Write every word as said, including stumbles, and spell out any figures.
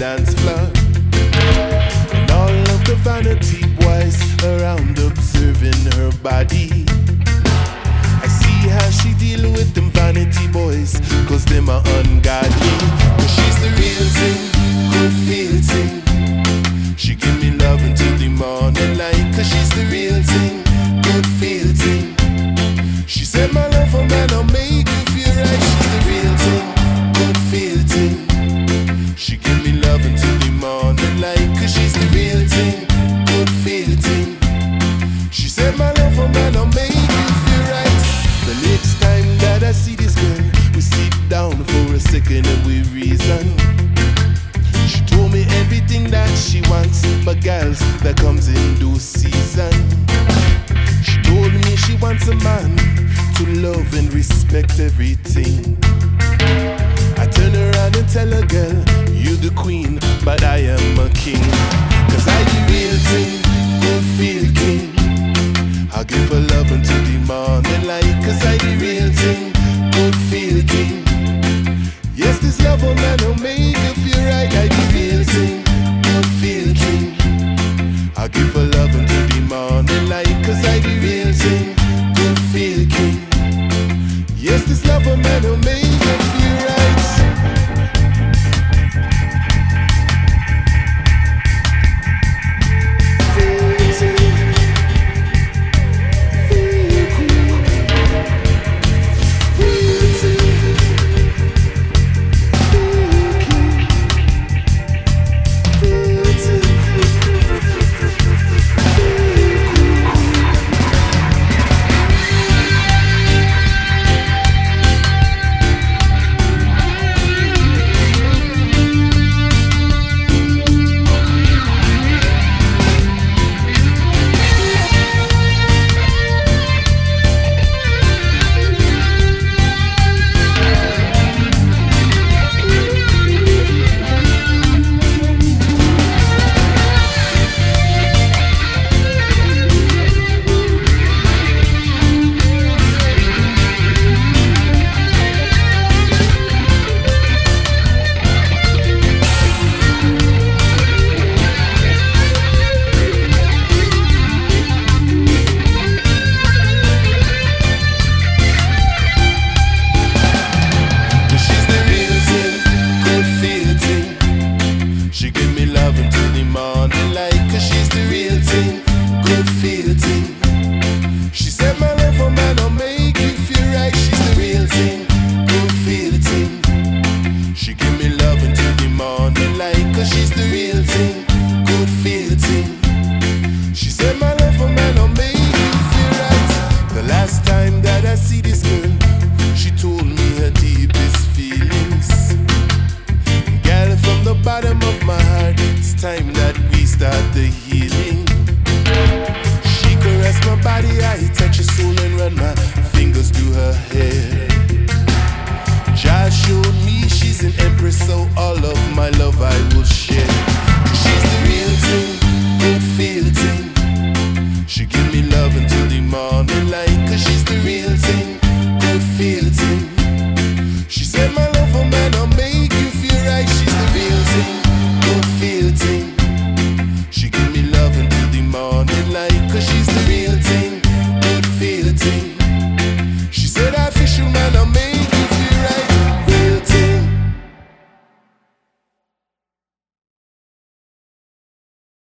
dance floor. And all of the vanity boys around observing her body. I see how she deal with them vanity boys, cause them are ungodly. But she's the real thing, good feel thing. She give me love until the morning light, cause she's the real thing, good feel thing. She said my love for man will make you feel right. She's the real thing, good feel thing. She give me love until the morning light, cause she's the real thing, good feel thing. She said my love for man will make you feel right. The next time that I see this girl, we sit down for a second and we reason. She told me everything that she wants, but girls, that comes in due season. She told me she wants a man to love and respect everything. I turn around and tell her, girl, you're the queen, but I am a king. Cause I the real thing, good feel king. I'll give her love until the morning light, cause I the real thing, good feel king. Yes, this love for man will make you feel right. I the real thing, good feel king. I'll give her love until the morning light, cause I the real thing, good feel king. Yes, this love for man will make you feel right. Time that we start the healing. She caressed my body, I touch her soul and run my fingers through her hair. Jah showed me she's an empress, so all of my love I will share.